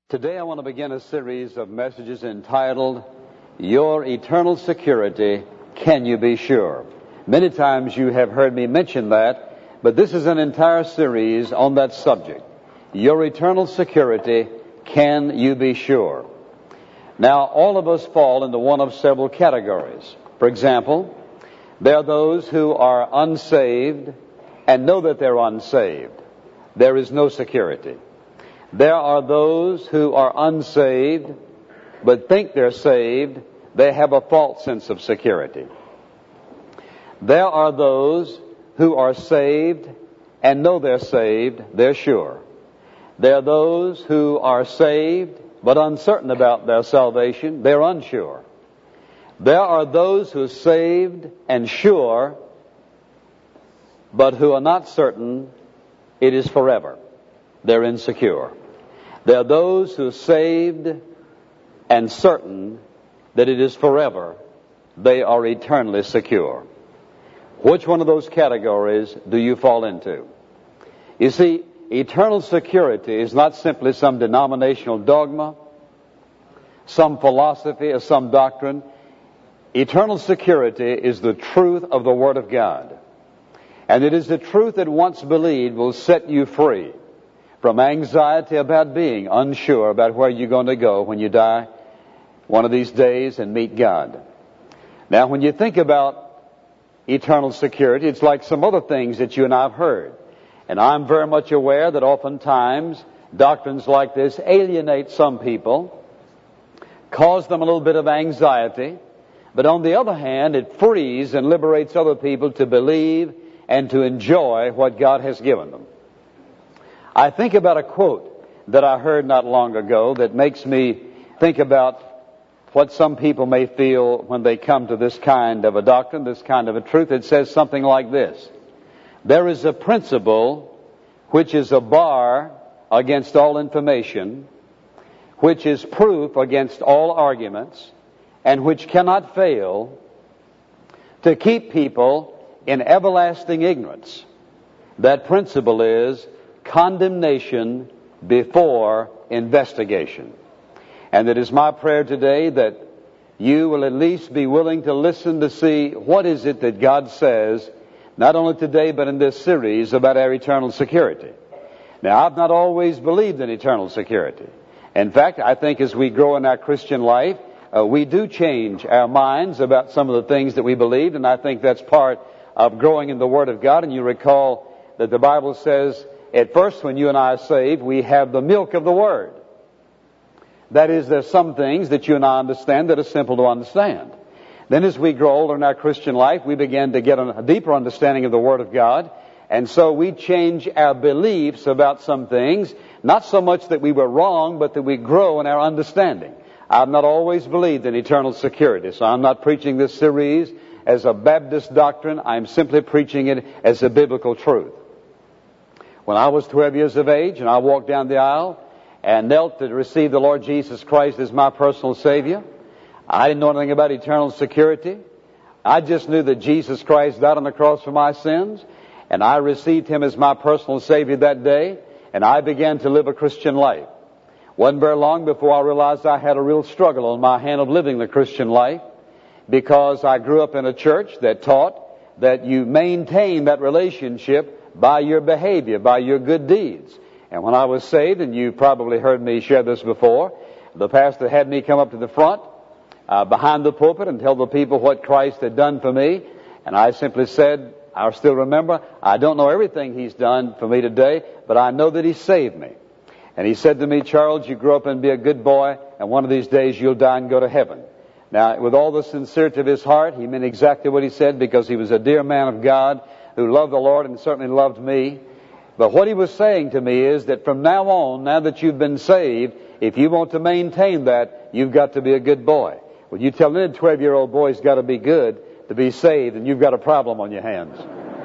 Today I want to begin a series of messages entitled, Your Eternal Security, Can You Be Sure? Many times you have heard me mention that, but this is an entire series on that subject. Your eternal security, can you be sure? Now, all of us fall into one of several categories. For example, there are those who are unsaved and know that they're unsaved. There is no security. There are those who are unsaved, but think they're saved. They have a false sense of security. There are those who are saved and know they're saved. They're sure. There are those who are saved, but uncertain about their salvation. They're unsure. There are those who are saved and sure, but who are not certain it is forever. They're insecure. There are those who are saved and certain that it is forever. They are eternally secure. Which one of those categories do you fall into? You see, eternal security is not simply some denominational dogma, some philosophy, or some doctrine. Eternal security is the truth of the Word of God. And it is the truth that once believed will set you free from anxiety about being unsure about where you're going to go when you die one of these days and meet God. Now, when you think about eternal security, it's like some other things that you and I have heard. And I'm very much aware that oftentimes doctrines like this alienate some people, cause them a little bit of anxiety, but on the other hand, it frees and liberates other people to believe and to enjoy what God has given them. I think about a quote that I heard not long ago that makes me think about what some people may feel when they come to this kind of a doctrine, this kind of a truth. It says something like this: there is a principle which is a bar against all information, which is proof against all arguments, and which cannot fail to keep people in everlasting ignorance. That principle is condemnation before investigation. And it is my prayer today that you will at least be willing to listen to see what is it that God says, not only today but in this series, about our eternal security. Now, I've not always believed in eternal security. In fact, I think as we grow in our Christian life, we do change our minds about some of the things that we believed, and I think that's part of growing in the Word of God. And you recall that the Bible says, at first, when you and I are saved, we have the milk of the Word. That is, there's some things that you and I understand that are simple to understand. Then as we grow older in our Christian life, we begin to get a deeper understanding of the Word of God. And so we change our beliefs about some things, not so much that we were wrong, but that we grow in our understanding. I've not always believed in eternal security, so I'm not preaching this series as a Baptist doctrine. I'm simply preaching it as a biblical truth. When I was 12 years of age and I walked down the aisle and knelt to receive the Lord Jesus Christ as my personal Savior, I didn't know anything about eternal security. I just knew that Jesus Christ died on the cross for my sins, and I received Him as my personal Savior that day, and I began to live a Christian life. Wasn't very long before I realized I had a real struggle on my hand of living the Christian life, because I grew up in a church that taught that you maintain that relationship by your behavior, by your good deeds. And when I was saved, and you probably heard me share this before, the pastor had me come up to the front, behind the pulpit, and tell the people what Christ had done for me. And I simply said, I still remember, I don't know everything He's done for me today, but I know that He saved me. And he said to me, Charles, you grow up and be a good boy, and one of these days you'll die and go to heaven. Now, with all the sincerity of his heart, he meant exactly what he said, because he was a dear man of God who loved the Lord and certainly loved me. But what he was saying to me is that from now on, now that you've been saved, if you want to maintain that, you've got to be a good boy. When you tell any 12-year-old boy he's got to be good to be saved, and you've got a problem on your hands.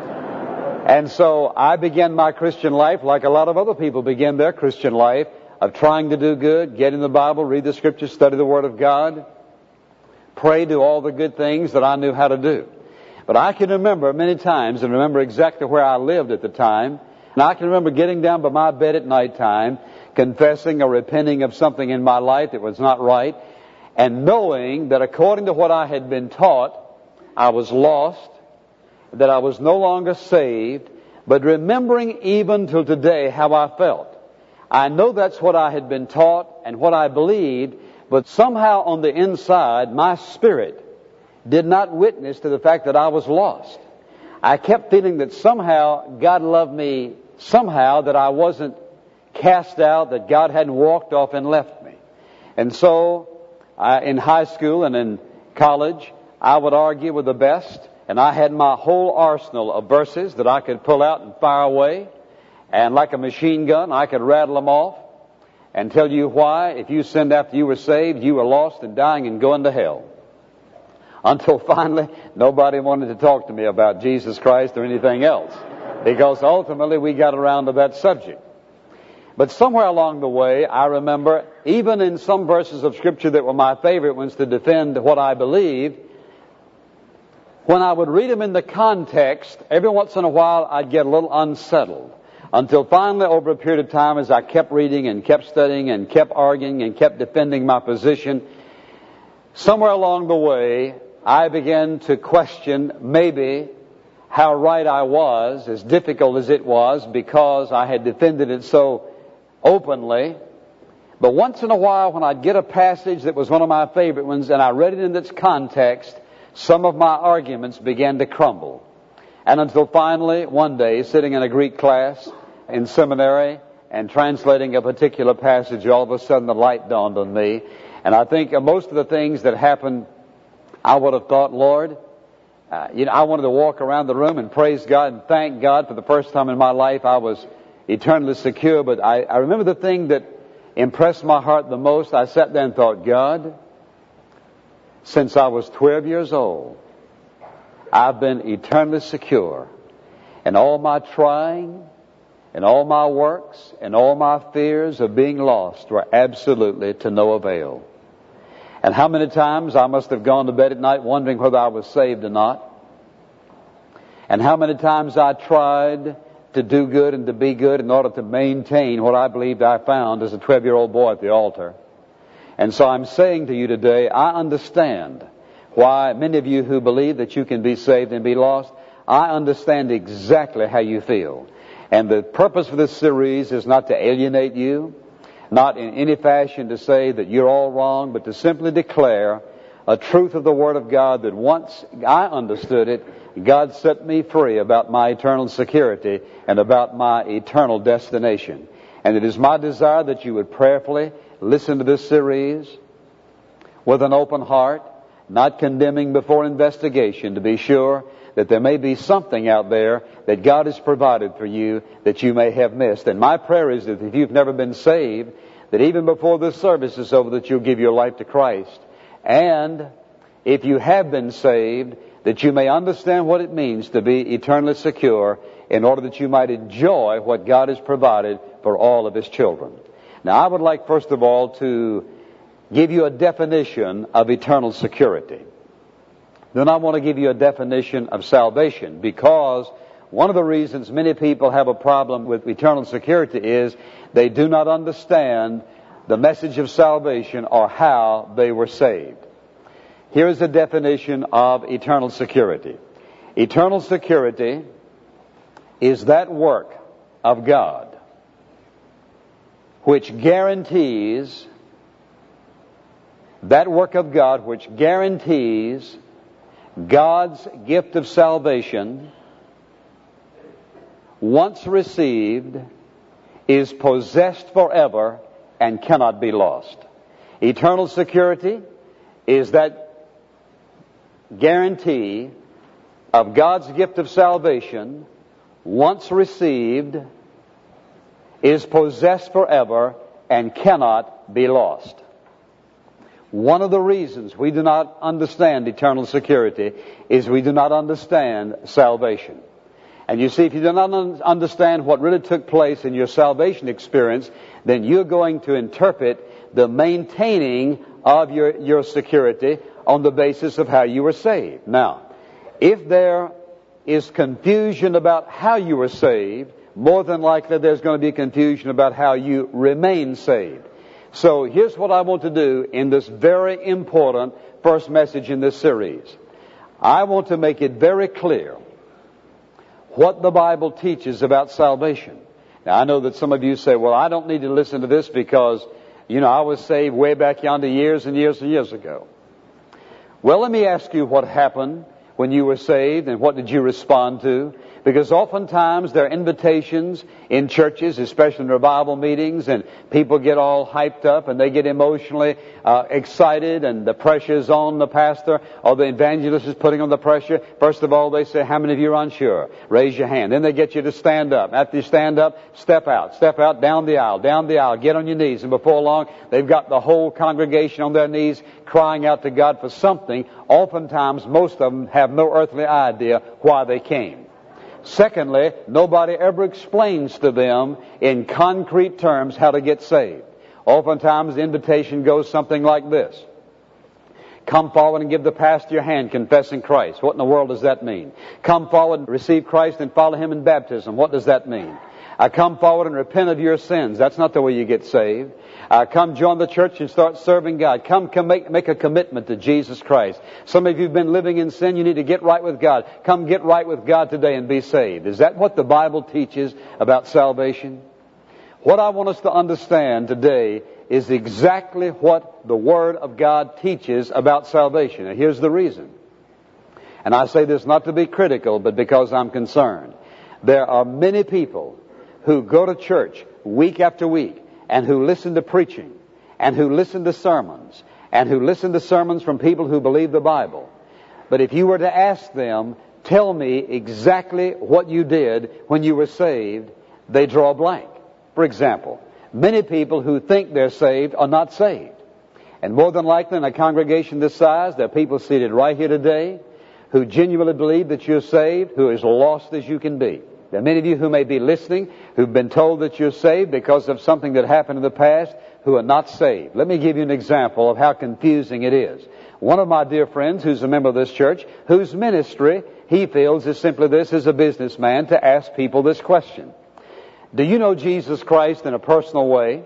And so I began my Christian life like a lot of other people begin their Christian life, of trying to do good, get in the Bible, read the Scriptures, study the Word of God, pray, do all the good things that I knew how to do. But I can remember many times, and remember exactly where I lived at the time, and I can remember getting down by my bed at night time, confessing or repenting of something in my life that was not right, and knowing that according to what I had been taught, I was lost, that I was no longer saved, but remembering even till today how I felt. I know that's what I had been taught and what I believed, but somehow on the inside, my spirit did not witness to the fact that I was lost. I kept feeling that somehow God loved me, somehow that I wasn't cast out, that God hadn't walked off and left me. And so, in high school and in college, I would argue with the best, and I had my whole arsenal of verses that I could pull out and fire away, and like a machine gun, I could rattle them off and tell you why, if you sinned after you were saved, you were lost and dying and going to hell. Until finally, nobody wanted to talk to me about Jesus Christ or anything else, because ultimately we got around to that subject. But somewhere along the way, I remember, even in some verses of Scripture that were my favorite ones to defend what I believed, when I would read them in the context, every once in a while I'd get a little unsettled. Until finally, over a period of time, as I kept reading and kept studying and kept arguing and kept defending my position, somewhere along the way, I began to question maybe how right I was, as difficult as it was, because I had defended it so openly. But once in a while, when I'd get a passage that was one of my favorite ones, and I read it in its context, some of my arguments began to crumble. And until finally, one day, sitting in a Greek class in seminary and translating a particular passage, all of a sudden the light dawned on me. And I think most of the things that happened, I would have thought, Lord, I wanted to walk around the room and praise God and thank God. For the first time in my life, I was eternally secure. But I remember the thing that impressed my heart the most. I sat there and thought, God, since I was 12 years old, I've been eternally secure. And all my trying and all my works and all my fears of being lost were absolutely to no avail. And how many times I must have gone to bed at night wondering whether I was saved or not. And how many times I tried to do good and to be good in order to maintain what I believed I found as a 12-year-old boy at the altar. And so I'm saying to you today, I understand why many of you who believe that you can be saved and be lost, I understand exactly how you feel. And the purpose for this series is not to alienate you, not in any fashion to say that you're all wrong, but to simply declare a truth of the Word of God that once I understood it, God set me free about my eternal security and about my eternal destination. And it is my desire that you would prayerfully listen to this series with an open heart, not condemning before investigation, to be sure that there may be something out there that God has provided for you that you may have missed. And my prayer is that if you've never been saved, that even before this service is over, that you'll give your life to Christ. And if you have been saved, that you may understand what it means to be eternally secure in order that you might enjoy what God has provided for all of His children. Now, I would like, first of all, to give you a definition of eternal security. Then I want to give you a definition of salvation, because one of the reasons many people have a problem with eternal security is they do not understand the message of salvation or how they were saved. Here is the definition of eternal security. Eternal security is that work of God which guarantees God's gift of salvation, once received, is possessed forever and cannot be lost. Eternal security is that guarantee of God's gift of salvation, once received, is possessed forever and cannot be lost. One of the reasons we do not understand eternal security is we do not understand salvation. And you see, if you do not understand what really took place in your salvation experience, then you're going to interpret the maintaining of your security on the basis of how you were saved. Now, if there is confusion about how you were saved, more than likely there's going to be confusion about how you remain saved. So here's what I want to do in this very important first message in this series. I want to make it very clear what the Bible teaches about salvation. Now, I know that some of you say, well, I don't need to listen to this because, I was saved way back yonder years and years and years ago. Well, let me ask you what happened when you were saved and what did you respond to? Because oftentimes there are invitations in churches, especially in revival meetings, and people get all hyped up and they get emotionally excited, and the pressure is on the pastor or the evangelist is putting on the pressure. First of all, they say, how many of you are unsure? Raise your hand. Then they get you to stand up. After you stand up, step out, down the aisle, get on your knees. And before long, they've got the whole congregation on their knees crying out to God for something. Oftentimes, most of them have no earthly idea why they came. Secondly, nobody ever explains to them in concrete terms how to get saved. Oftentimes the invitation goes something like this. Come forward and give the pastor your hand confessing Christ. What in the world does that mean? Come forward and receive Christ and follow Him in baptism. What does that mean? Come forward and repent of your sins. That's not the way you get saved. Come join the church and start serving God. Come make a commitment to Jesus Christ. Some of you have been living in sin. You need to get right with God. Come get right with God today and be saved. Is that what the Bible teaches about salvation? What I want us to understand today is exactly what the Word of God teaches about salvation. And here's the reason. And I say this not to be critical, but because I'm concerned. There are many people who go to church week after week and who listen to preaching and who listen to sermons and who listen to sermons from people who believe the Bible. But if you were to ask them, tell me exactly what you did when you were saved, they draw a blank. For example, many people who think they're saved are not saved. And more than likely in a congregation this size, there are people seated right here today who genuinely believe that you're saved, who are as lost as you can be. There are many of you who may be listening, who've been told that you're saved because of something that happened in the past, who are not saved. Let me give you an example of how confusing it is. One of my dear friends, who's a member of this church, whose ministry he feels is simply this, as a businessman, to ask people this question. Do you know Jesus Christ in a personal way?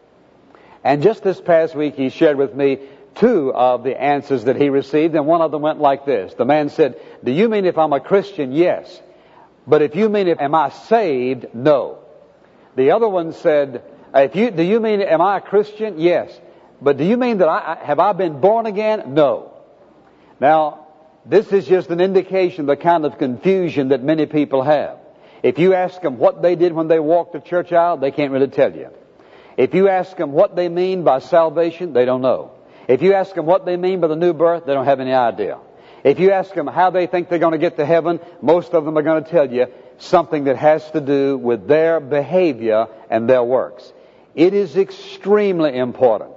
And just this past week he shared with me two of the answers that he received, and one of them went like this. The man said, do you mean if I'm a Christian? Yes. But if you mean, am I saved? No. The other one said, do you mean, am I a Christian? Yes. But do you mean that have I been born again? No. Now, this is just an indication of the kind of confusion that many people have. If you ask them what they did when they walked the church aisle, they can't really tell you. If you ask them what they mean by salvation, they don't know. If you ask them what they mean by the new birth, they don't have any idea. If you ask them how they think they're going to get to heaven, most of them are going to tell you something that has to do with their behavior and their works. It is extremely important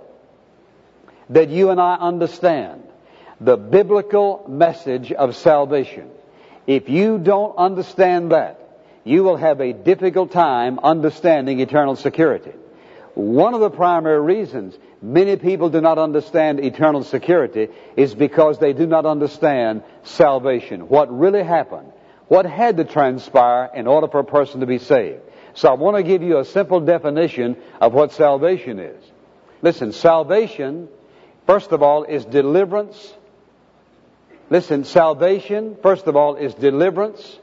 that you and I understand the biblical message of salvation. If you don't understand that, you will have a difficult time understanding eternal security. One of the primary reasons many people do not understand eternal security is because they do not understand salvation. What really happened? What had to transpire in order for a person to be saved? So I want to give you a simple definition of what salvation is. Listen, salvation, first of all, is deliverance. Listen, salvation, first of all, is deliverance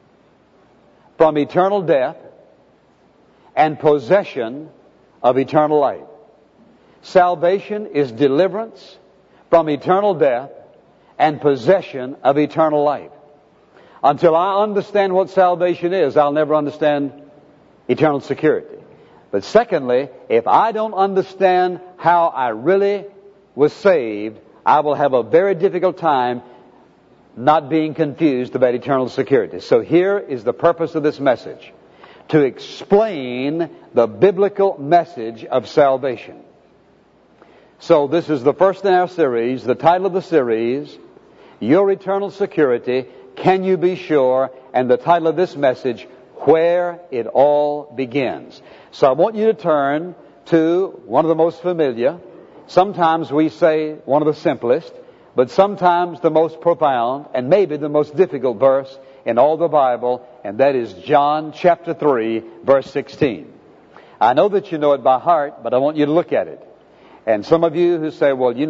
from eternal death and possession of eternal life. Salvation is deliverance from eternal death and possession of eternal life. Until I understand what salvation is, I'll never understand eternal security. But secondly, if I don't understand how I really was saved, I will have a very difficult time not being confused about eternal security. So here is the purpose of this message: to explain the biblical message of salvation. So this is the first in our series. The title of the series, Your Eternal Security, Can You Be Sure? And the title of this message, Where It All Begins. So I want you to turn to one of the most familiar, sometimes we say one of the simplest, but sometimes the most profound and maybe the most difficult verse in all the Bible, and that is John chapter 3, verse 16. I know that you know it by heart, but I want you to look at it. And some of you who say, well,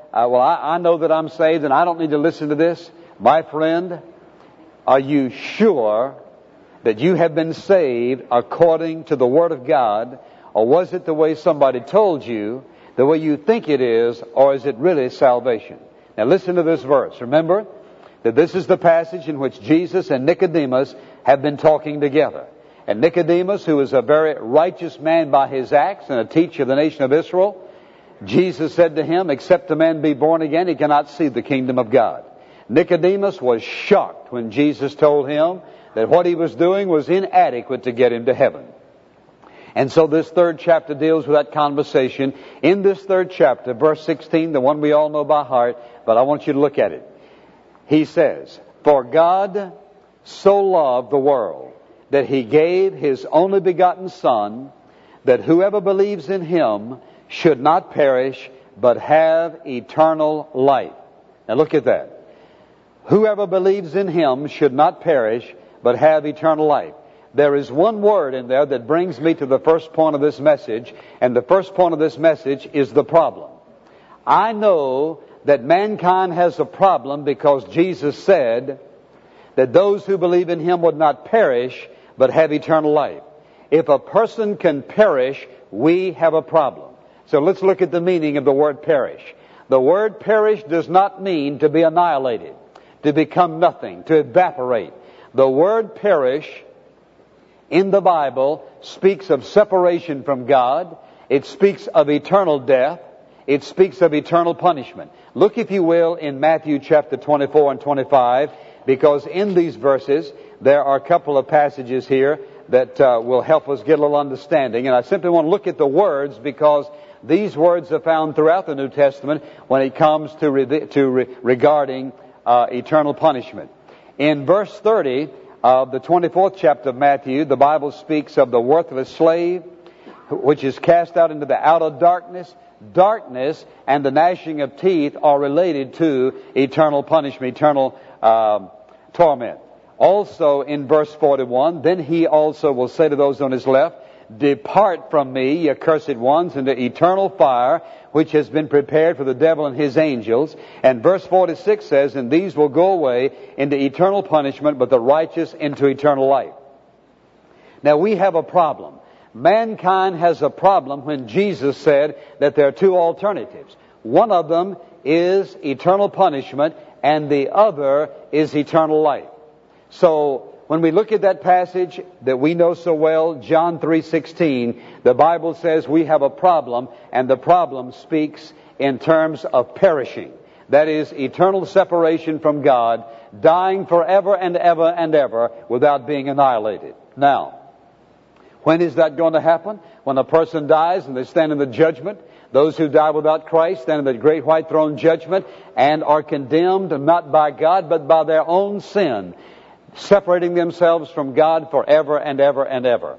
I know that I'm saved and I don't need to listen to this. My friend, are you sure that you have been saved according to the Word of God? Or was it the way somebody told you, the way you think it is, or is it really salvation? Now listen to this verse. Remember that this is the passage in which Jesus and Nicodemus have been talking together. And Nicodemus, who is a very righteous man by his acts and a teacher of the nation of Israel, Jesus said to him, except a man be born again, he cannot see the kingdom of God. Nicodemus was shocked when Jesus told him that what he was doing was inadequate to get him to heaven. And so this third chapter deals with that conversation. In this third chapter, verse 16, the one we all know by heart, but I want you to look at it. He says, "For God so loved the world that He gave His only begotten Son, that whoever believes in Him should not perish, but have eternal life." Now look at that. Whoever believes in Him should not perish, but have eternal life. There is one word in there that brings me to the first point of this message, and the first point of this message is the problem. I know that mankind has a problem because Jesus said that those who believe in Him would not perish, but have eternal life. If a person can perish, we have a problem. So let's look at the meaning of the word perish. The word perish does not mean to be annihilated, to become nothing, to evaporate. The word perish in the Bible speaks of separation from God. It speaks of eternal death. It speaks of eternal punishment. Look, if you will, in Matthew chapter 24 and 25, because in these verses there are a couple of passages here that will help us get a little understanding. And I simply want to look at the words because these words are found throughout the New Testament when it comes to regarding eternal punishment. In verse 30 of the 24th chapter of Matthew, the Bible speaks of the worthless slave, which is cast out into the outer darkness. Darkness and the gnashing of teeth are related to eternal punishment, eternal torment. Also in verse 41, "Then He also will say to those on His left, Depart from me, ye accursed ones, into eternal fire, which has been prepared for the devil and his angels." And verse 46 says, "And these will go away into eternal punishment, but the righteous into eternal life." Now we have a problem. Mankind has a problem when Jesus said that there are two alternatives. One of them is eternal punishment, and the other is eternal life. So when we look at that passage that we know so well, John 3:16, the Bible says we have a problem, and the problem speaks in terms of perishing. That is, eternal separation from God, dying forever and ever and ever without being annihilated. Now, when is that going to happen? When a person dies and they stand in the judgment. Those who die without Christ stand in the great white throne judgment and are condemned not by God but by their own sin, separating themselves from God forever and ever and ever.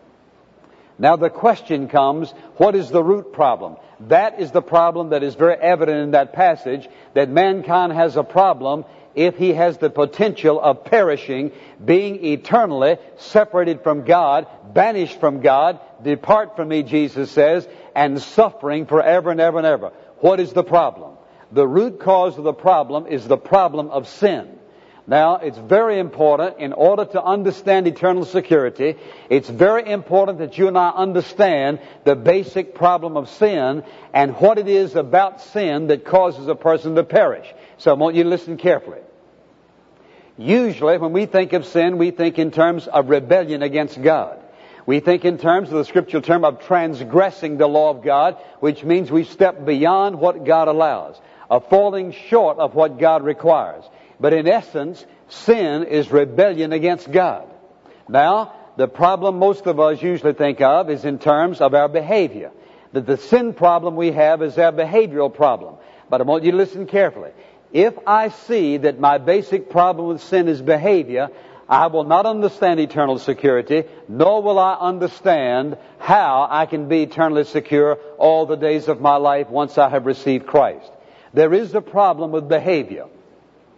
Now the question comes, what is the root problem? That is the problem that is very evident in that passage, that mankind has a problem if he has the potential of perishing, being eternally separated from God, banished from God, "Depart from me," Jesus says, and suffering forever and ever and ever. What is the problem? The root cause of the problem is the problem of sin. Now, it's very important, in order to understand eternal security, it's very important that you and I understand the basic problem of sin and what it is about sin that causes a person to perish. So I want you to listen carefully. Usually, when we think of sin, we think in terms of rebellion against God. We think in terms of the scriptural term of transgressing the law of God, which means we step beyond what God allows, of falling short of what God requires. But in essence, sin is rebellion against God. Now, the problem most of us usually think of is in terms of our behavior. That the sin problem we have is our behavioral problem. But I want you to listen carefully. If I see that my basic problem with sin is behavior, I will not understand eternal security, nor will I understand how I can be eternally secure all the days of my life once I have received Christ. There is a problem with behavior.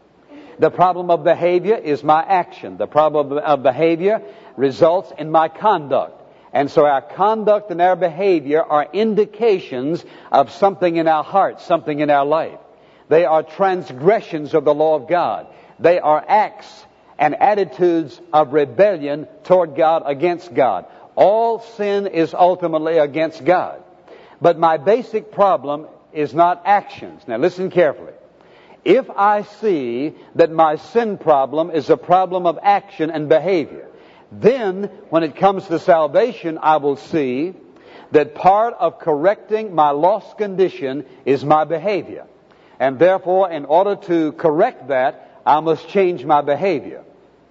The problem of behavior is my action. The problem of behavior results in my conduct. And so our conduct and our behavior are indications of something in our heart, something in our life. They are transgressions of the law of God. They are acts and attitudes of rebellion toward God, against God. All sin is ultimately against God. But my basic problem is not actions. Now listen carefully. If I see that my sin problem is a problem of action and behavior, then when it comes to salvation, I will see that part of correcting my lost condition is my behavior. And therefore, in order to correct that, I must change my behavior.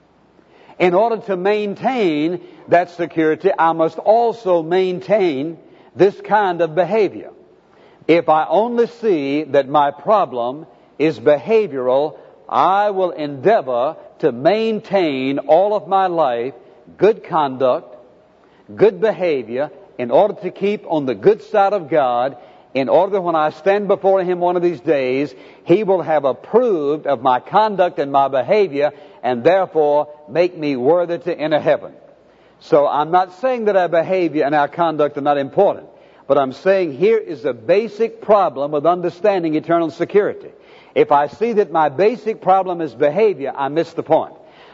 In order to maintain that security, I must also maintain this kind of behavior. If I only see that my problem is behavioral, I will endeavor to maintain all of my life good conduct, good behavior, in order to keep on the good side of God, in order that when I stand before Him one of these days, He will have approved of my conduct and my behavior, and therefore make me worthy to enter heaven. So I'm not saying that our behavior and our conduct are not important, but I'm saying here is a basic problem with understanding eternal security. If I see that my basic problem is behavior, I miss the point.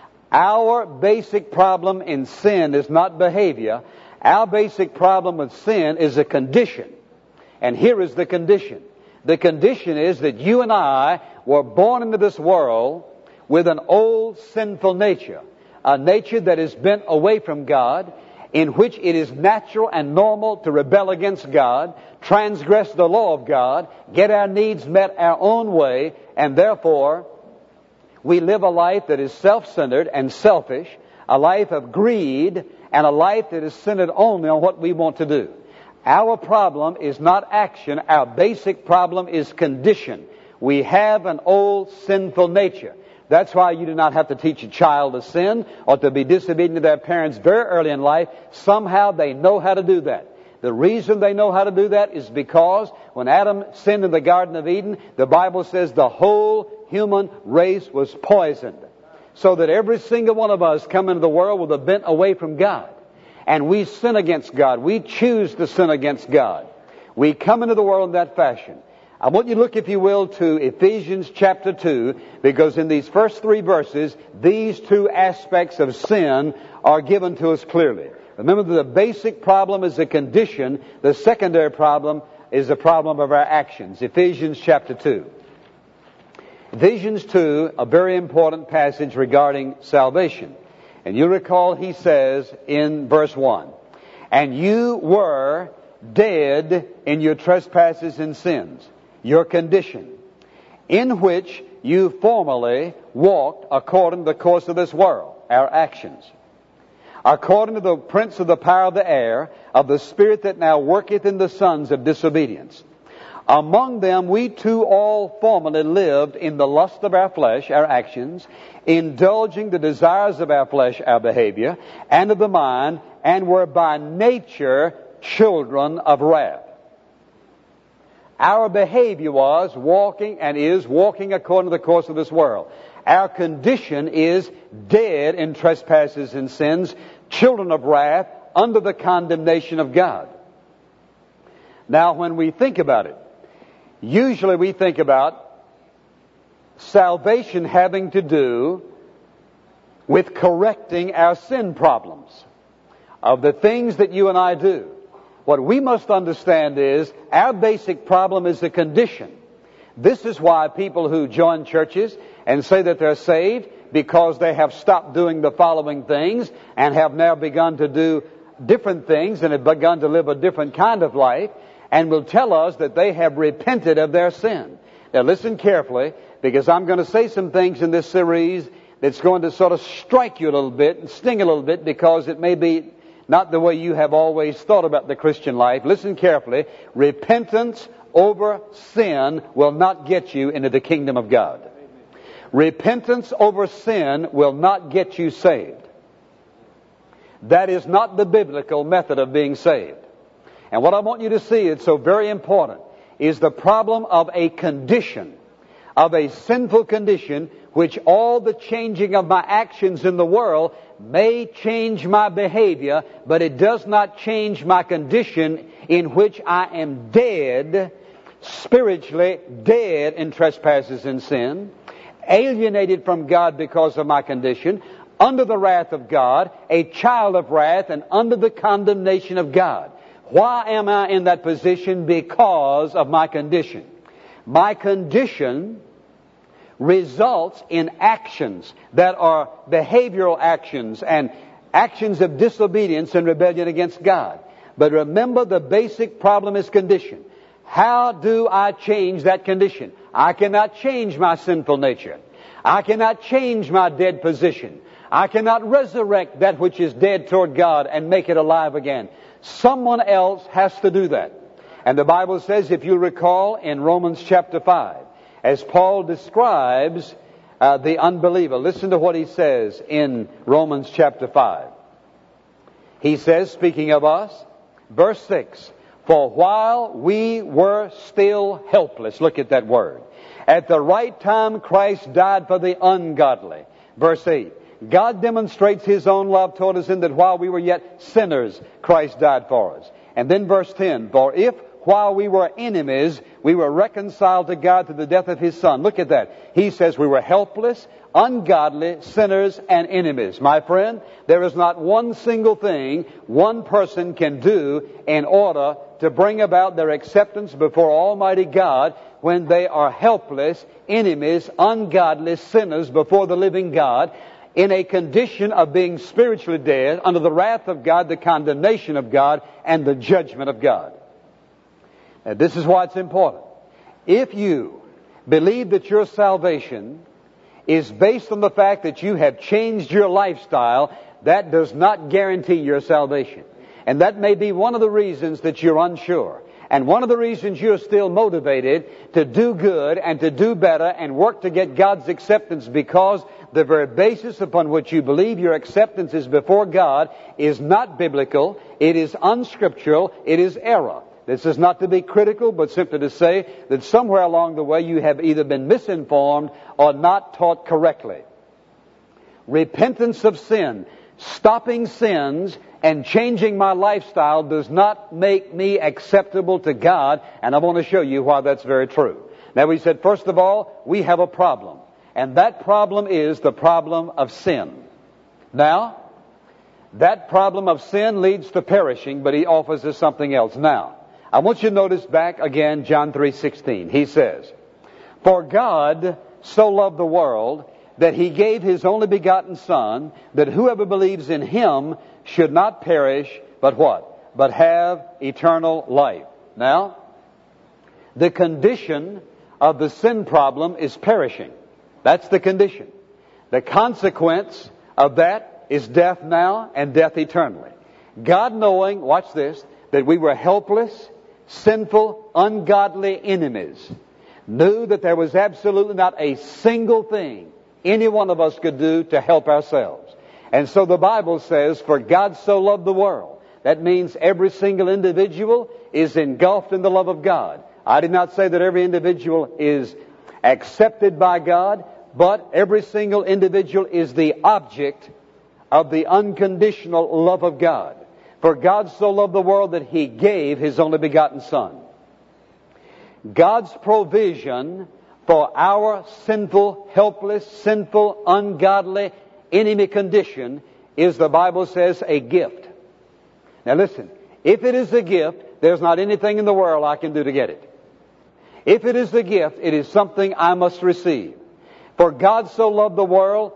Our basic problem in sin is not behavior. Our basic problem with sin is a condition. And here is the condition. The condition is that you and I were born into this world with an old sinful nature, a nature that is bent away from God, in which it is natural and normal to rebel against God, transgress the law of God, get our needs met our own way, and therefore we live a life that is self-centered and selfish, a life of greed, and a life that is centered only on what we want to do. Our problem is not action. Our basic problem is condition. We have an old sinful nature. That's why you do not have to teach a child to sin or to be disobedient to their parents very early in life. Somehow they know how to do that. The reason they know how to do that is because when Adam sinned in the Garden of Eden, the Bible says the whole human race was poisoned. So that every single one of us come into the world with a bent away from God. And we sin against God. We choose to sin against God. We come into the world in that fashion. I want you to look, if you will, to Ephesians chapter 2, because in these first 3 verses, these 2 aspects of sin are given to us clearly. Remember that the basic problem is a condition. The secondary problem is the problem of our actions. Ephesians chapter 2. Ephesians 2, a very important passage regarding salvation. And you recall he says in verse 1, "And you were dead in your trespasses and sins," your condition, "in which you formerly walked according to the course of this world," our actions, "according to the prince of the power of the air, of the spirit that now worketh in the sons of disobedience. Among them we too all formerly lived in the lust of our flesh," our actions, "indulging the desires of our flesh," our behavior, "and of the mind, and were by nature children of wrath." Our behavior was walking and is walking according to the course of this world. Our condition is dead in trespasses and sins, children of wrath, under the condemnation of God. Now, when we think about it, usually we think about salvation having to do with correcting our sin problems, of the things that you and I do. What we must understand is our basic problem is the condition. This is why people who join churches and say that they're saved because they have stopped doing the following things and have now begun to do different things and have begun to live a different kind of life, and will tell us that they have repented of their sin. Now listen carefully, because I'm going to say some things in this series that's going to sort of strike you a little bit and sting a little bit, because it may be not the way you have always thought about the Christian life. Listen carefully. Repentance over sin will not get you into the kingdom of God. Repentance over sin will not get you saved. That is not the biblical method of being saved. And what I want you to see, it's so very important, is the problem of a condition, of a sinful condition, which all the changing of my actions in the world may change my behavior, but it does not change my condition in which I am dead, spiritually dead in trespasses and sin, alienated from God because of my condition, under the wrath of God, a child of wrath, and under the condemnation of God. Why am I in that position? Because of my condition. My condition results in actions that are behavioral actions and actions of disobedience and rebellion against God. But remember, the basic problem is condition. How do I change that condition? I cannot change my sinful nature. I cannot change my dead position. I cannot resurrect that which is dead toward God and make it alive again. Someone else has to do that. And the Bible says, if you recall in Romans chapter 5, as Paul describes the unbeliever, listen to what he says in Romans chapter 5. He says, speaking of us, verse 6, for while we were still helpless, look at that word, at the right time Christ died for the ungodly. Verse 8, God demonstrates His own love toward us in that while we were yet sinners, Christ died for us. And then verse 10, for if while we were enemies, we were reconciled to God through the death of His Son. Look at that. He says we were helpless, ungodly, sinners, and enemies. My friend, there is not one single thing one person can do in order to bring about their acceptance before Almighty God when they are helpless, enemies, ungodly, sinners before the living God, in a condition of being spiritually dead under the wrath of God, the condemnation of God, and the judgment of God. Now, this is why it's important. If you believe that your salvation is based on the fact that you have changed your lifestyle, that does not guarantee your salvation. And that may be one of the reasons that you're unsure. And one of the reasons you're still motivated to do good and to do better and work to get God's acceptance, because the very basis upon which you believe your acceptance is before God is not biblical, it is unscriptural, it is error. This is not to be critical, but simply to say that somewhere along the way you have either been misinformed or not taught correctly. Repentance of sin, stopping sins, and changing my lifestyle does not make me acceptable to God, and I want to show you why that's very true. Now, we said, first of all, we have a problem, and that problem is the problem of sin. Now, that problem of sin leads to perishing, but He offers us something else. Now, I want you to notice back again John 3:16. He says, for God so loved the world that He gave His only begotten Son, that whoever believes in Him should not perish, but what? But have eternal life. Now, the condition of the sin problem is perishing. That's the condition. The consequence of that is death now and death eternally. God, knowing, watch this, that we were helpless, sinful, ungodly enemies, knew that there was absolutely not a single thing any one of us could do to help ourselves. And so the Bible says, for God so loved the world. That means every single individual is engulfed in the love of God. I did not say that every individual is accepted by God, but every single individual is the object of the unconditional love of God. For God so loved the world that He gave His only begotten Son. God's provision for our sinful, helpless, sinful, ungodly, enemy condition is, the Bible says, a gift. Now listen, if it is a gift, there's not anything in the world I can do to get it. If it is a gift, it is something I must receive. For God so loved the world,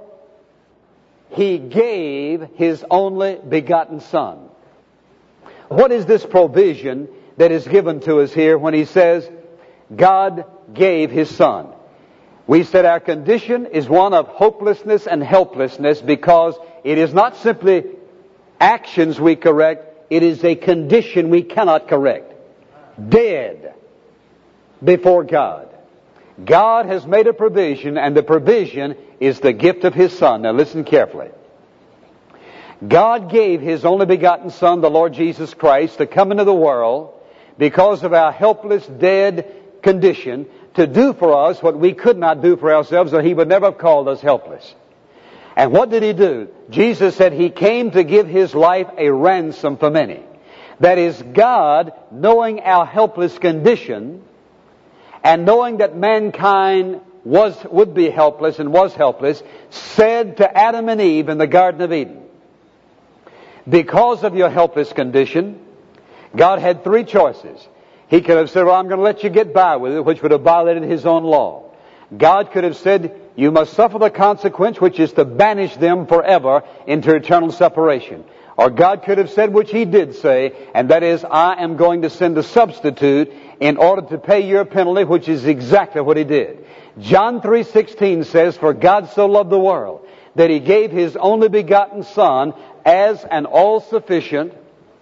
He gave His only begotten Son. What is this provision that is given to us here when He says, God gave His Son? We said our condition is one of hopelessness and helplessness, because it is not simply actions we correct, it is a condition we cannot correct. Dead before God. God has made a provision, and the provision is the gift of His Son. Now listen carefully. God gave His only begotten Son, the Lord Jesus Christ, to come into the world because of our helpless, dead, condition to do for us what we could not do for ourselves, or He would never have called us helpless. And what did He do? Jesus said He came to give His life a ransom for many. That is, God, knowing our helpless condition, and knowing that mankind would be helpless and was helpless, said to Adam and Eve in the Garden of Eden, because of your helpless condition, God had three choices. He could have said, well, I'm going to let you get by with it, which would have violated His own law. God could have said, you must suffer the consequence, which is to banish them forever into eternal separation. Or God could have said, which He did say, and that is, I am going to send a substitute in order to pay your penalty, which is exactly what He did. John 3:16 says, for God so loved the world that He gave His only begotten Son as an all-sufficient,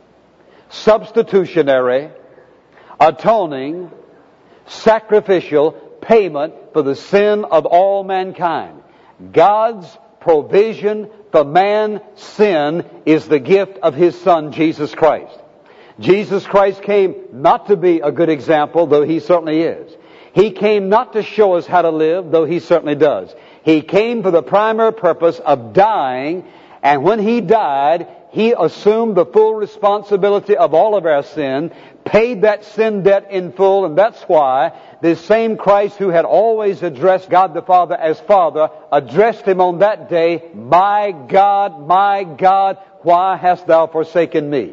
substitutionary, atoning, sacrificial payment for the sin of all mankind. God's provision for man's sin is the gift of His Son, Jesus Christ. Jesus Christ came not to be a good example, though He certainly is. He came not to show us how to live, though He certainly does. He came for the primary purpose of dying, and when He died, He assumed the full responsibility of all of our sin, paid that sin debt in full, and that's why this same Christ who had always addressed God the Father as Father, addressed Him on that day, my God, why hast Thou forsaken me?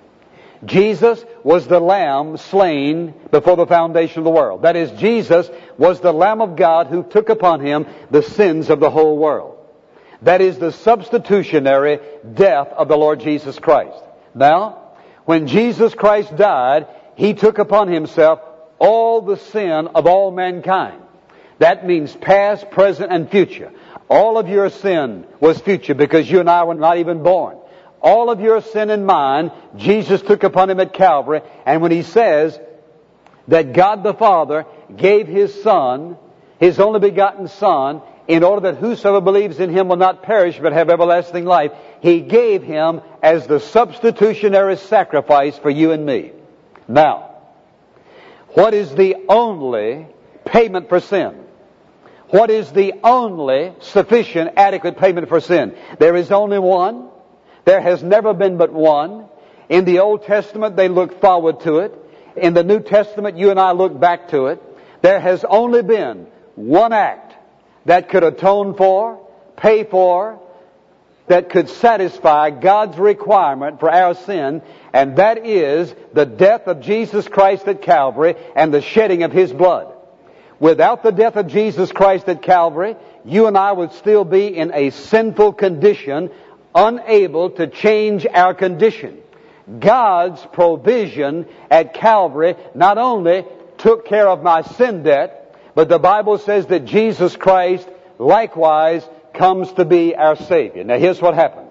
Jesus was the Lamb slain before the foundation of the world. That is, Jesus was the Lamb of God who took upon Him the sins of the whole world. That is the substitutionary death of the Lord Jesus Christ. Now, when Jesus Christ died, He took upon Himself all the sin of all mankind. That means past, present, and future. All of your sin was future because you and I were not even born. All of your sin and mine, Jesus took upon Him at Calvary. And when He says that God the Father gave His Son, His only begotten Son, in order that whosoever believes in Him will not perish but have everlasting life, He gave Him as the substitutionary sacrifice for you and me. Now, what is the only payment for sin? What is the only sufficient, adequate payment for sin? There is only one. There has never been but one. In the Old Testament, they looked forward to it. In the New Testament, you and I look back to it. There has only been one act that could atone for, pay for, that could satisfy God's requirement for our sin, and that is the death of Jesus Christ at Calvary and the shedding of His blood. Without the death of Jesus Christ at Calvary, you and I would still be in a sinful condition, unable to change our condition. God's provision at Calvary not only took care of my sin debt, but the Bible says that Jesus Christ likewise comes to be our Savior. Now here's what happens.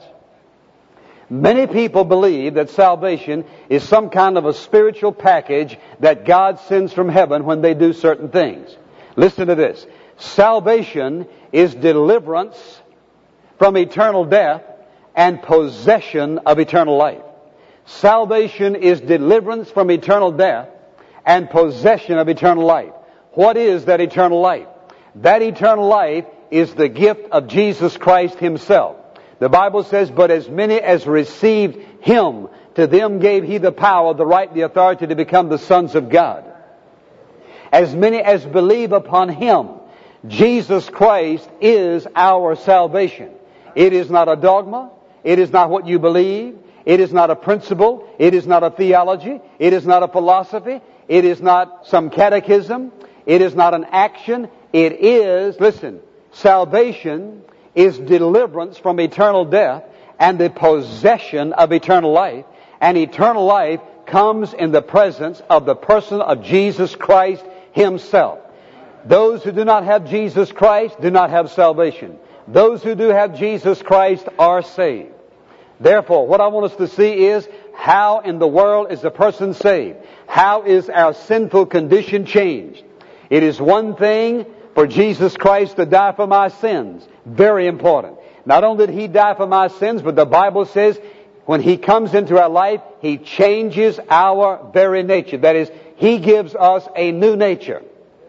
Many people believe that salvation is some kind of a spiritual package that God sends from heaven when they do certain things. Listen to this. Salvation is deliverance from eternal death and possession of eternal life. Salvation is deliverance from eternal death and possession of eternal life. What is that eternal life? That eternal life is the gift of Jesus Christ Himself. The Bible says, but as many as received Him, to them gave He the power, the right, the authority to become the sons of God. As many as believe upon Him, Jesus Christ is our salvation. It is not a dogma. It is not what you believe. It is not a principle. It is not a theology. It is not a philosophy. It is not some catechism. It is not an action. It is, listen, salvation is deliverance from eternal death and the possession of eternal life. And eternal life comes in the presence of the person of Jesus Christ Himself. Those who do not have Jesus Christ do not have salvation. Those who do have Jesus Christ are saved. Therefore, what I want us to see is, how in the world is a person saved? How is our sinful condition changed? It is one thing for Jesus Christ to die for my sins. Very important. Not only did He die for my sins, but the Bible says when He comes into our life, He changes our very nature. That is, He gives us a new nature.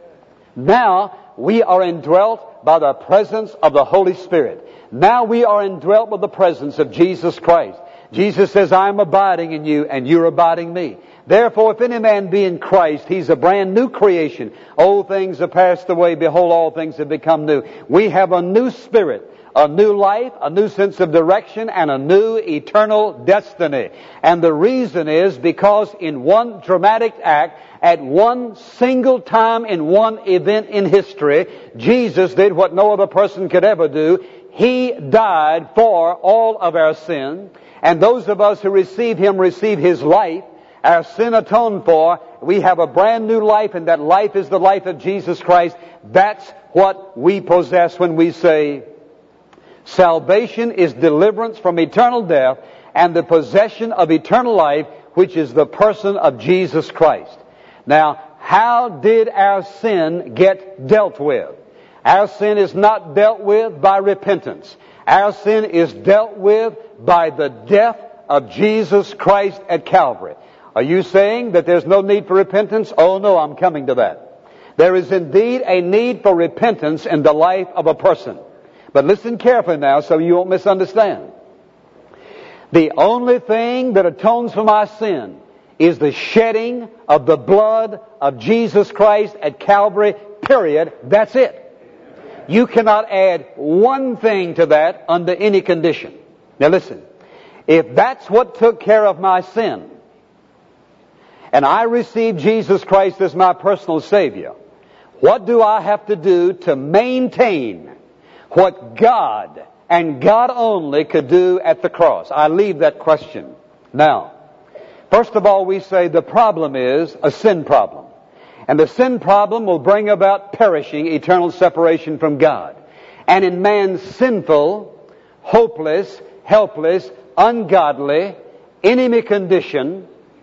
Now we are indwelt by the presence of the Holy Spirit. Now we are indwelt with the presence of Jesus Christ. Jesus says, I am abiding in you and you're abiding me. Therefore, if any man be in Christ, he's a brand new creation. Old things have passed away. Behold, all things have become new. We have a new spirit, a new life, a new sense of direction, and a new eternal destiny. And the reason is because in one dramatic act, at one single time in one event in history, Jesus did what no other person could ever do. He died for all of our sin. And those of us who receive Him receive His life. Our sin atoned for. We have a brand new life, and that life is the life of Jesus Christ. That's what we possess when we say, salvation is deliverance from eternal death and the possession of eternal life, which is the person of Jesus Christ. Now, how did our sin get dealt with? Our sin is not dealt with by repentance. Our sin is dealt with by the death of Jesus Christ at Calvary. Are you saying that there's no need for repentance? Oh no, I'm coming to that. There is indeed a need for repentance in the life of a person. But listen carefully now so you won't misunderstand. The only thing that atones for my sin is the shedding of the blood of Jesus Christ at Calvary, period. That's it. You cannot add one thing to that under any condition. Now listen, if that's what took care of my sin, and I received Jesus Christ as my personal Savior, what do I have to do to maintain what God and God only could do at the cross? I leave that question. Now, first of all, we say the problem is a sin problem. And the sin problem will bring about perishing, eternal separation from God. And in man's sinful, hopeless, helpless, ungodly, enemy condition,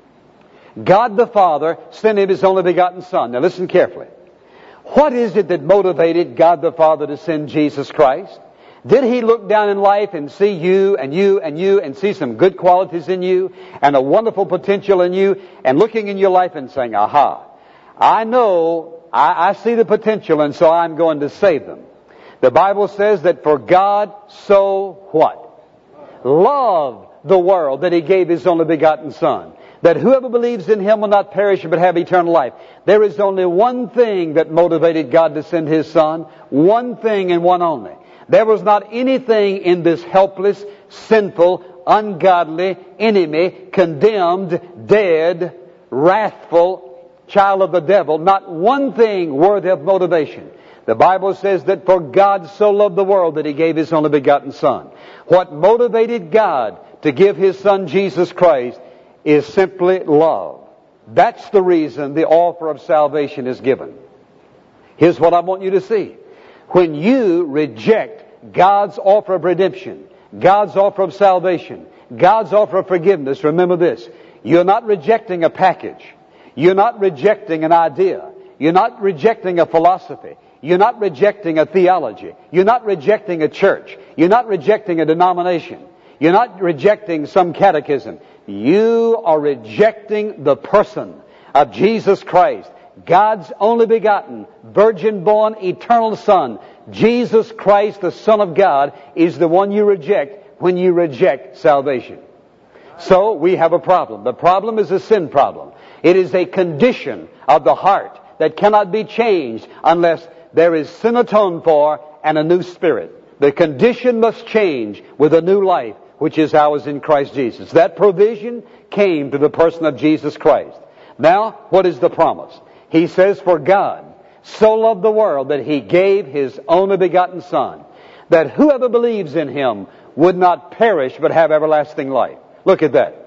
God the Father sent Him His only begotten Son. Now listen carefully. What is it that motivated God the Father to send Jesus Christ? Did He look down in life and see you and you and you and see some good qualities in you and a wonderful potential in you and looking in your life and saying, aha, I know, I see the potential and so I'm going to save them. The Bible says that for God so what? Loved the world that He gave His only begotten Son, that whoever believes in Him will not perish but have eternal life. There is only one thing that motivated God to send His Son. One thing and one only. There was not anything in this helpless, sinful, ungodly, enemy, condemned, dead, wrathful child of the devil, not one thing worthy of motivation. The Bible says that for God so loved the world that He gave His only begotten Son. What motivated God to give His Son Jesus Christ is simply love. That's the reason the offer of salvation is given. Here's what I want you to see. When you reject God's offer of redemption, God's offer of salvation, God's offer of forgiveness, remember this. You're not rejecting a package. You're not rejecting an idea. You're not rejecting a philosophy. You're not rejecting a theology. You're not rejecting a church. You're not rejecting a denomination. You're not rejecting some catechism. You are rejecting the person of Jesus Christ, God's only begotten, virgin-born, eternal Son. Jesus Christ, the Son of God, is the one you reject when you reject salvation. So we have a problem. The problem is a sin problem. It is a condition of the heart that cannot be changed unless there is sin atoned for and a new spirit. The condition must change with a new life, which is ours in Christ Jesus. That provision came to the person of Jesus Christ. Now, what is the promise? He says, for God so loved the world that He gave His only begotten Son, that whoever believes in Him would not perish but have everlasting life. Look at that.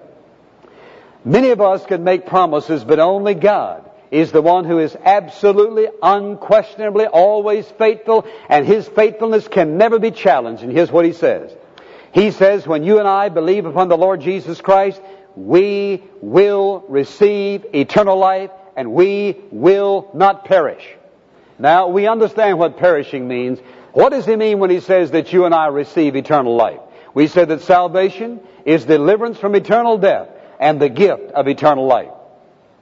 Many of us can make promises, but only God is the one who is absolutely, unquestionably, always faithful, and His faithfulness can never be challenged. And here's what He says. He says, when you and I believe upon the Lord Jesus Christ, we will receive eternal life, and we will not perish. Now, we understand what perishing means. What does He mean when He says that you and I receive eternal life? We said that salvation is deliverance from eternal death and the gift of eternal life.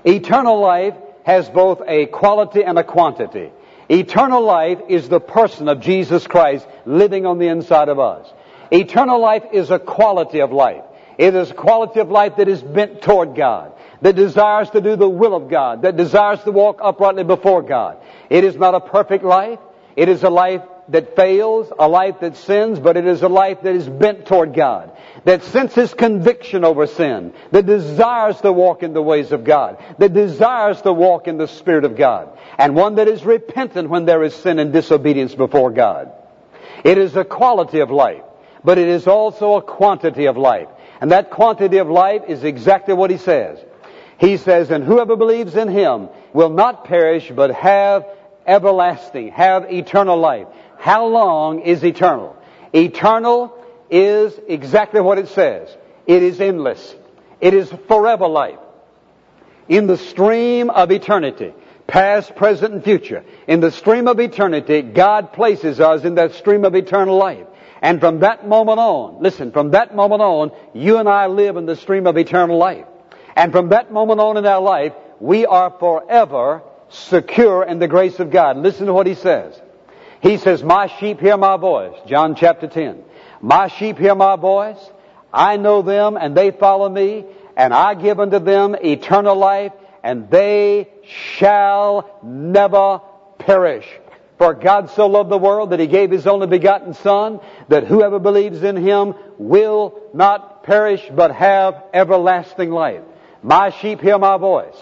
Eternal life has both a quality and a quantity. Eternal life is the person of Jesus Christ living on the inside of us. Eternal life is a quality of life. It is a quality of life that is bent toward God, that desires to do the will of God, that desires to walk uprightly before God. It is not a perfect life. It is a life that fails, a life that sins, but it is a life that is bent toward God, that senses conviction over sin, that desires to walk in the ways of God, that desires to walk in the Spirit of God, and one that is repentant when there is sin and disobedience before God. It is a quality of life, but it is also a quantity of life. And that quantity of life is exactly what he says. He says, and whoever believes in him will not perish, but have everlasting, have eternal life. How long is eternal? Eternal is exactly what it says. It is endless. It is forever life. In the stream of eternity, past, present, and future, in the stream of eternity, God places us in that stream of eternal life. And from that moment on, listen, from that moment on, you and I live in the stream of eternal life. And from that moment on in our life, we are forever secure in the grace of God. Listen to what he says. He says, my sheep hear my voice. John chapter 10. My sheep hear my voice. I know them and they follow me. And I give unto them eternal life. And they shall never perish. For God so loved the world that he gave his only begotten Son, that whoever believes in him will not perish but have everlasting life. My sheep hear my voice.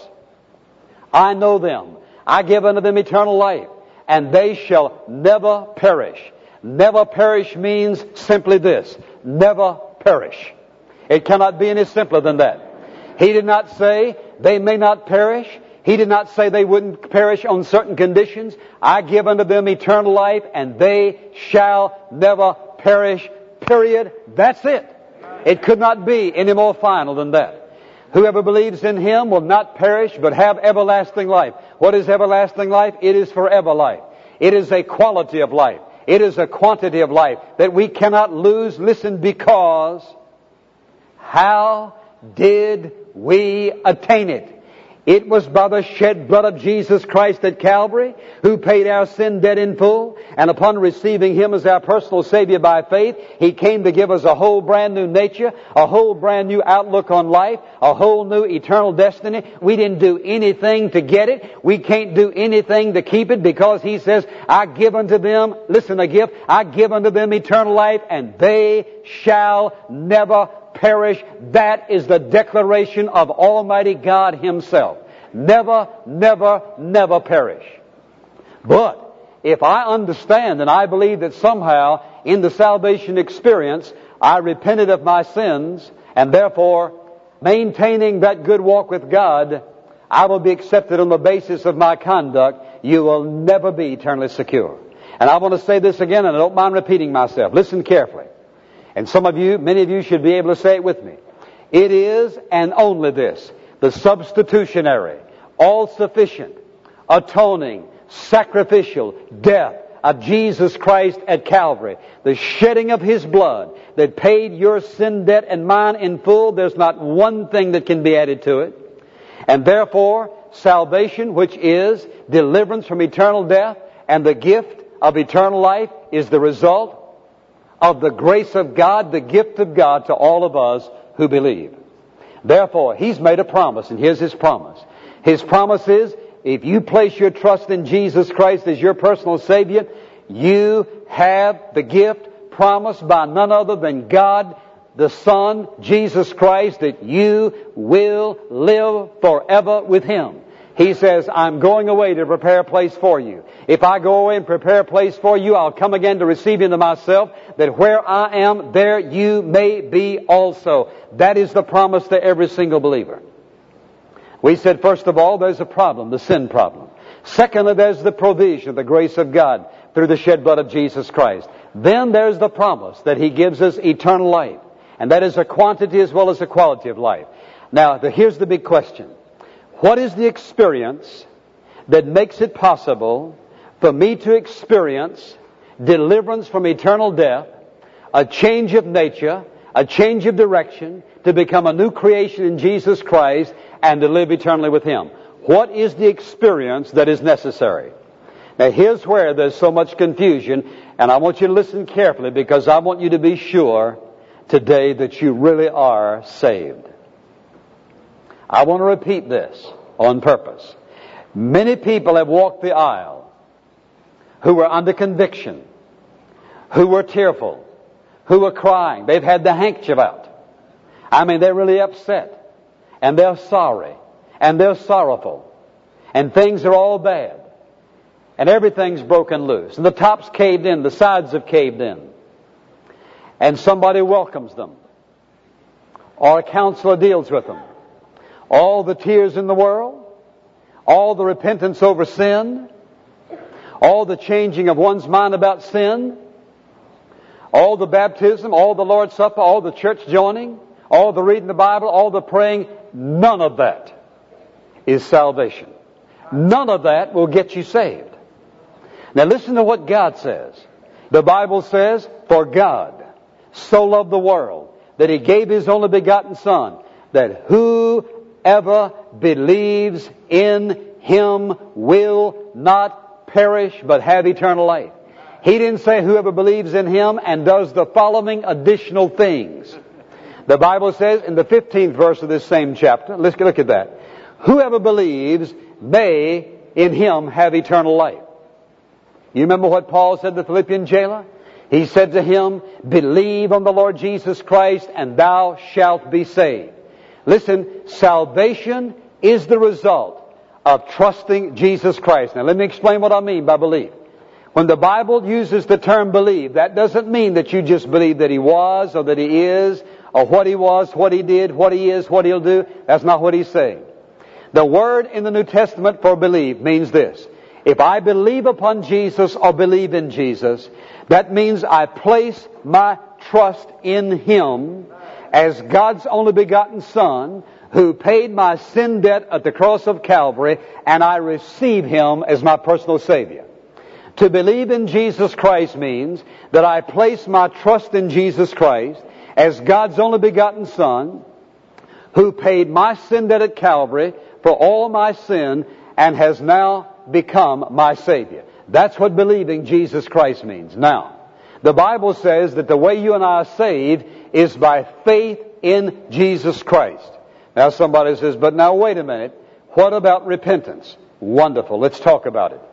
I know them. I give unto them eternal life. And they shall never perish. Never perish means simply this. Never perish. It cannot be any simpler than that. He did not say they may not perish. He did not say they wouldn't perish on certain conditions. I give unto them eternal life and they shall never perish. Period. That's it. It could not be any more final than that. Whoever believes in him will not perish but have everlasting life. What is everlasting life? It is forever life. It is a quality of life. It is a quantity of life that we cannot lose. Listen, because how did we attain it? It was by the shed blood of Jesus Christ at Calvary, who paid our sin debt in full, and upon receiving him as our personal Savior by faith, he came to give us a whole brand new nature, a whole brand new outlook on life, a whole new eternal destiny. We didn't do anything to get it. We can't do anything to keep it, because he says, I give unto them, listen, a gift, I give unto them eternal life, and they shall never perish. That is the declaration of Almighty God himself. Never, never, never perish. But if I understand and I believe that somehow in the salvation experience I repented of my sins, and therefore maintaining that good walk with God, I will be accepted on the basis of my conduct, you will never be eternally secure. And I want to say this again, and I don't mind repeating myself. Listen carefully. And some of you, many of you should be able to say it with me. It is and only this, the substitutionary, all-sufficient, atoning, sacrificial death of Jesus Christ at Calvary. The shedding of his blood that paid your sin debt and mine in full. There's not one thing that can be added to it. And therefore, salvation, which is deliverance from eternal death and the gift of eternal life, is the result of the grace of God, the gift of God to all of us who believe. Therefore, he's made a promise, and here's his promise. His promise is, if you place your trust in Jesus Christ as your personal Savior, you have the gift promised by none other than God, the Son, Jesus Christ, that you will live forever with him. He says, I'm going away to prepare a place for you. If I go away and prepare a place for you, I'll come again to receive you into myself, that where I am, there you may be also. That is the promise to every single believer. We said, first of all, there's a problem, the sin problem. Secondly, there's the provision of the grace of God through the shed blood of Jesus Christ. Then there's the promise that he gives us eternal life. And that is a quantity as well as a quality of life. Now, here's the big question. What is the experience that makes it possible for me to experience deliverance from eternal death, a change of nature, a change of direction, to become a new creation in Jesus Christ, and to live eternally with Him. What is the experience that is necessary? Now here's where there's so much confusion, and I want you to listen carefully, because I want you to be sure today that you really are saved. I want to repeat this on purpose. Many people have walked the aisle who were under conviction, who were tearful, who were crying. They've had the handkerchief out. I mean, they're really upset, and they're sorry, and they're sorrowful, and things are all bad, and everything's broken loose, and the top's caved in, the sides have caved in, and somebody welcomes them, or a counselor deals with them. All the tears in the world, all the repentance over sin, all the changing of one's mind about sin, all the baptism, all the Lord's Supper, all the church joining, all the reading the Bible, all the praying, none of that is salvation. None of that will get you saved. Now listen to what God says. The Bible says, "For God so loved the world that He gave His only begotten Son, that whoever believes in Him will not perish but have eternal life." He didn't say whoever believes in Him and does the following additional things. The Bible says in the 15th verse of this same chapter, let's look at that. Whoever believes may in Him have eternal life. You remember what Paul said to the Philippian jailer? He said to him, "Believe on the Lord Jesus Christ and thou shalt be saved." Listen, salvation is the result of trusting Jesus Christ. Now let me explain what I mean by belief. When the Bible uses the term believe, that doesn't mean that you just believe that He was, or that He is, or what He was, what He did, what He is, what He'll do. That's not what He's saying. The word in the New Testament for believe means this. If I believe upon Jesus or believe in Jesus, that means I place my trust in Him as God's only begotten Son, who paid my sin debt at the cross of Calvary, and I receive Him as my personal Savior. To believe in Jesus Christ means that I place my trust in Jesus Christ as God's only begotten Son, who paid my sin debt at Calvary for all my sin and has now become my Savior. That's what believing Jesus Christ means. Now, the Bible says that the way you and I are saved is by faith in Jesus Christ. Now somebody says, "But now wait a minute. What about repentance?" Wonderful. Let's talk about it.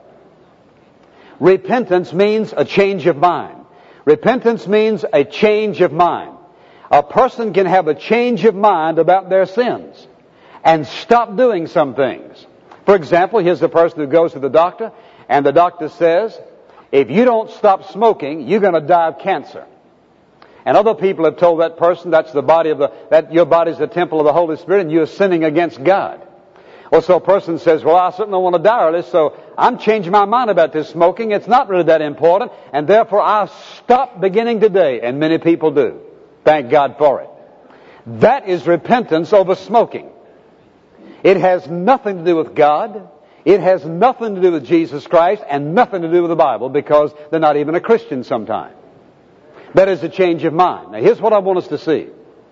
Repentance means a change of mind. Repentance means a change of mind. A person can have a change of mind about their sins and stop doing some things. For example, here's the person who goes to the doctor, and the doctor says, "If you don't stop smoking, you're going to die of cancer." And other people have told that person that your body's the temple of the Holy Spirit and you're sinning against God. Well, so a person says, "Well, I certainly don't want to die early, so I'm changing my mind about this smoking. It's not really that important, and therefore I'll stop beginning today." And many people do. Thank God for it. That is repentance over smoking. It has nothing to do with God. It has nothing to do with Jesus Christ and nothing to do with the Bible, because they're not even a Christian sometimes. That is a change of mind. Now here's what I want us to see.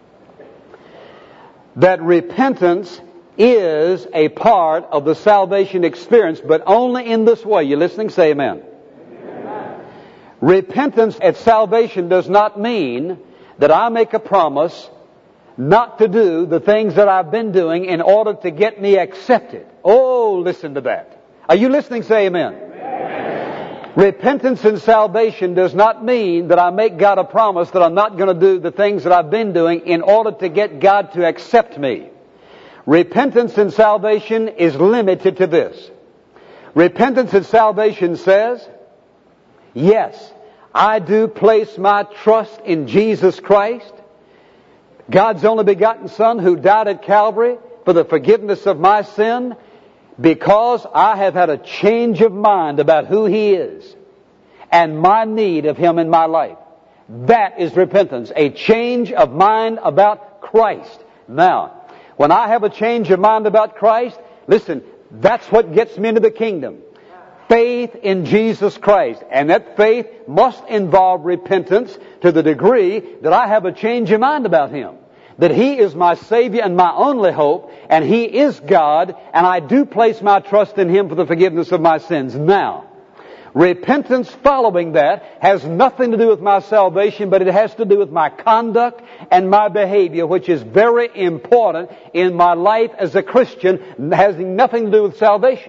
That repentance is a part of the salvation experience, but only in this way. You listening? Say amen. Amen. Repentance at salvation does not mean that I make a promise not to do the things that I've been doing in order to get me accepted. Oh, listen to that. Are you listening? Say amen. Amen. Repentance and salvation does not mean that I make God a promise that I'm not going to do the things that I've been doing in order to get God to accept me. Repentance and salvation is limited to this. Repentance and salvation says, yes, I do place my trust in Jesus Christ, God's only begotten Son, who died at Calvary for the forgiveness of my sin, because I have had a change of mind about who He is and my need of Him in my life. That is repentance, a change of mind about Christ. Now, when I have a change of mind about Christ, listen, that's what gets me into the kingdom. faith in Jesus Christ. And that faith must involve repentance to the degree that I have a change of mind about Him. That He is my Savior and my only hope, and He is God, and I do place my trust in Him for the forgiveness of my sins. Now, repentance following that has nothing to do with my salvation, but it has to do with my conduct and my behavior, which is very important in my life as a Christian, having nothing to do with salvation.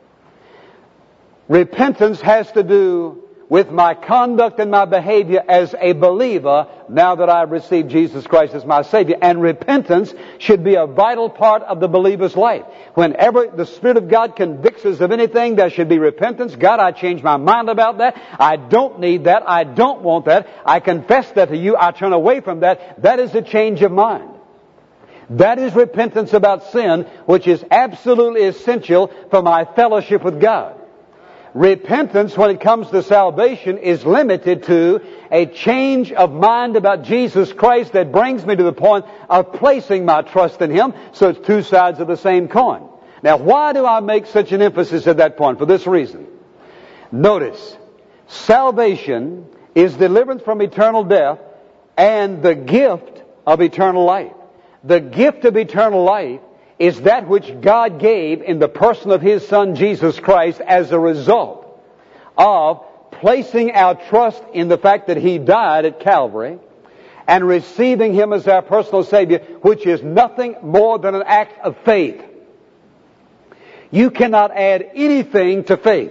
Repentance has to do with my conduct and my behavior as a believer now that I've received Jesus Christ as my Savior. And repentance should be a vital part of the believer's life. Whenever the Spirit of God convicts us of anything, there should be repentance. God, I change my mind about that. I don't need that. I don't want that. I confess that to you. I turn away from that. That is a change of mind. That is repentance about sin, which is absolutely essential for my fellowship with God. Repentance, when it comes to salvation, is limited to a change of mind about Jesus Christ that brings me to the point of placing my trust in Him. So it's two sides of the same coin. Now, why do I make such an emphasis at that point? For this reason. Notice, salvation is deliverance from eternal death and the gift of eternal life. The gift of eternal life is that which God gave in the person of His Son, Jesus Christ, as a result of placing our trust in the fact that He died at Calvary and receiving Him as our personal Savior, which is nothing more than an act of faith. You cannot add anything to faith.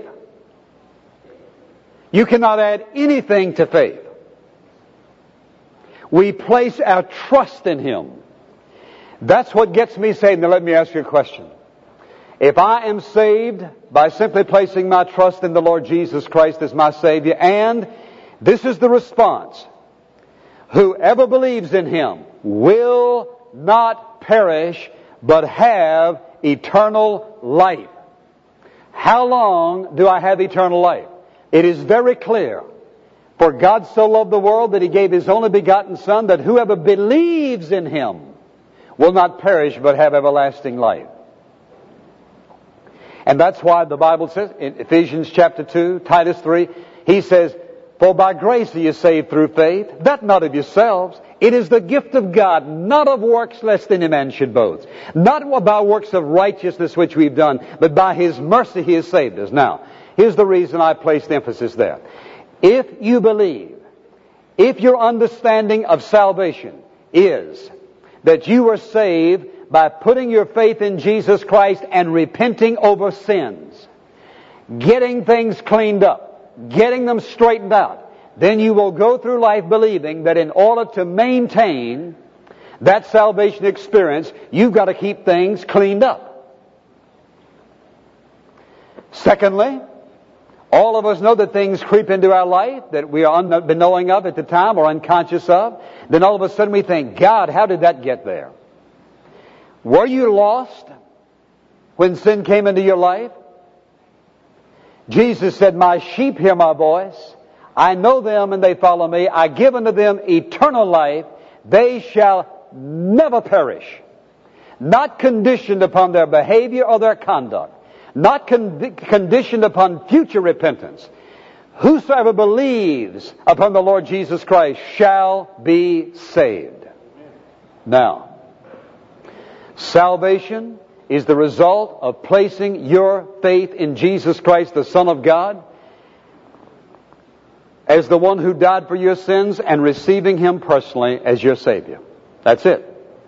You cannot add anything to faith. We place our trust in Him. That's what gets me saved. Now let me ask you a question. If I am saved by simply placing my trust in the Lord Jesus Christ as my Savior, and this is the response, whoever believes in Him will not perish but have eternal life. How long do I have eternal life? It is very clear. For God so loved the world that He gave His only begotten Son, that whoever believes in Him will not perish but have everlasting life. And that's why the Bible says in Ephesians chapter 2, Titus 3, He says, for by grace are you saved through faith, that not of yourselves. It is the gift of God, not of works, lest any man should boast. Not by works of righteousness which we've done, but by His mercy He has saved us. Now, here's the reason I placed emphasis there. If you believe, if your understanding of salvation is that you were saved by putting your faith in Jesus Christ and repenting over sins, getting things cleaned up, getting them straightened out, then you will go through life believing that in order to maintain that salvation experience, you've got to keep things cleaned up. Secondly, all of us know that things creep into our life that we are unknowing of at the time or unconscious of. Then all of a sudden we think, God, how did that get there? Were you lost when sin came into your life? Jesus said, my sheep hear my voice. I know them and they follow me. I give unto them eternal life. They shall never perish. Not conditioned upon their behavior or their conduct. Not conditioned upon future repentance. Whosoever believes upon the Lord Jesus Christ shall be saved. Now, salvation is the result of placing your faith in Jesus Christ, the Son of God, as the one who died for your sins and receiving Him personally as your Savior. That's it.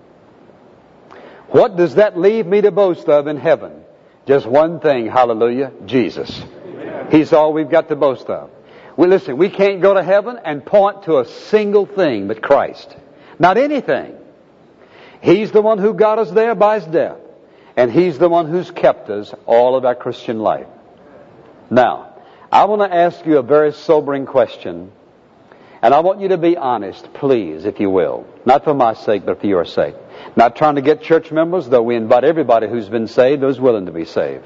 What does that leave me to boast of in heaven? Just one thing, hallelujah, Jesus. Amen. He's all we've got to boast of. Listen, we can't go to heaven and point to a single thing but Christ. Not anything. He's the one who got us there by His death. And He's the one who's kept us all of our Christian life. Now, I want to ask you a very sobering question. And I want you to be honest, please, if you will. Not for my sake, but for your sake. Not trying to get church members, though we invite everybody who's been saved, who's willing to be saved.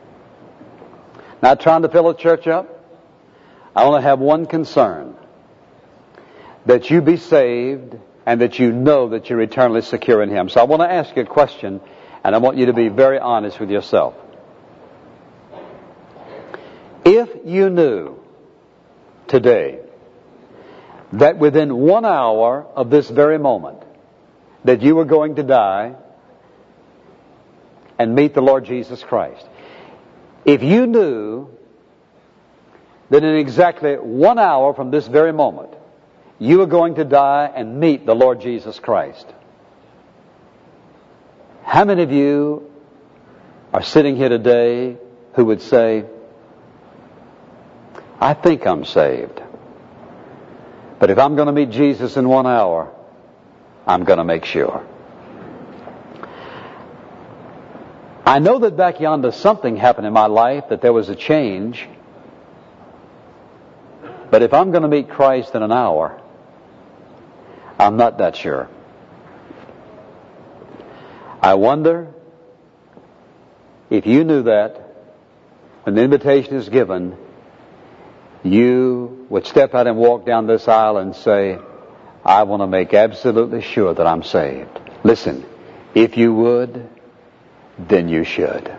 Not trying to fill a church up. I only have one concern. That you be saved and that you know that you're eternally secure in Him. So I want to ask you a question, and I want you to be very honest with yourself. If you knew today that within 1 hour of this very moment that you were going to die and meet the Lord Jesus Christ, if you knew that in exactly 1 hour from this very moment you were going to die and meet the Lord Jesus Christ, how many of you are sitting here today who would say, I think I'm saved, but if I'm going to meet Jesus in 1 hour, I'm going to make sure? I know that back yonder something happened in my life, that there was a change, but if I'm going to meet Christ in an hour, I'm not that sure. I wonder if you knew that when the invitation is given, you would step out and walk down this aisle and say, I want to make absolutely sure that I'm saved. Listen, if you would, then you should.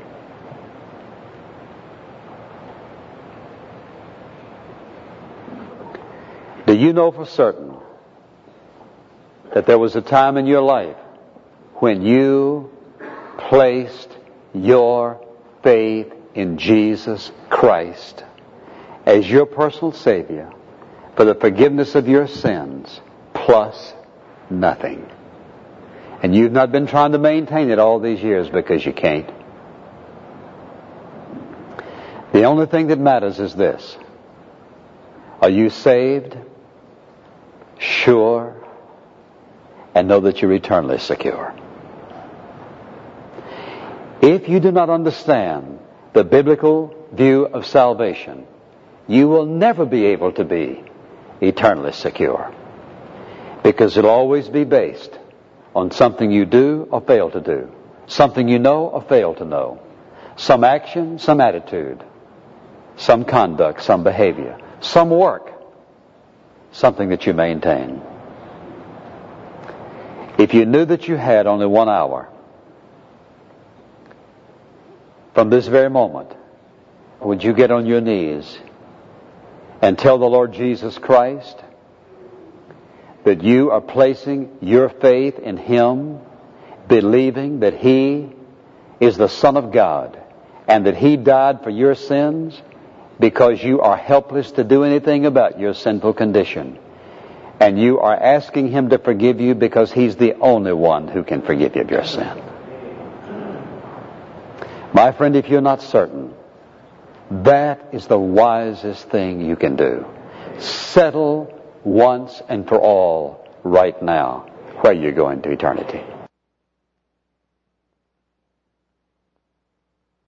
Do you know for certain that there was a time in your life when you placed your faith in Jesus Christ as your personal Savior for the forgiveness of your sins plus nothing? And you've not been trying to maintain it all these years because you can't. The only thing that matters is this: are you saved, sure, and know that you're eternally secure? If you do not understand the biblical view of salvation, you will never be able to be eternally secure, because it'll always be based on something you do or fail to do, something you know or fail to know, some action, some attitude, some conduct, some behavior, some work, something that you maintain. If you knew that you had only 1 hour from this very moment, would you get on your knees and tell the Lord Jesus Christ that you are placing your faith in Him, believing that He is the Son of God and that He died for your sins because you are helpless to do anything about your sinful condition, and you are asking Him to forgive you because He's the only one who can forgive you of your sin? My friend, if you're not certain, that is the wisest thing you can do. Settle once and for all right now where you're going to eternity.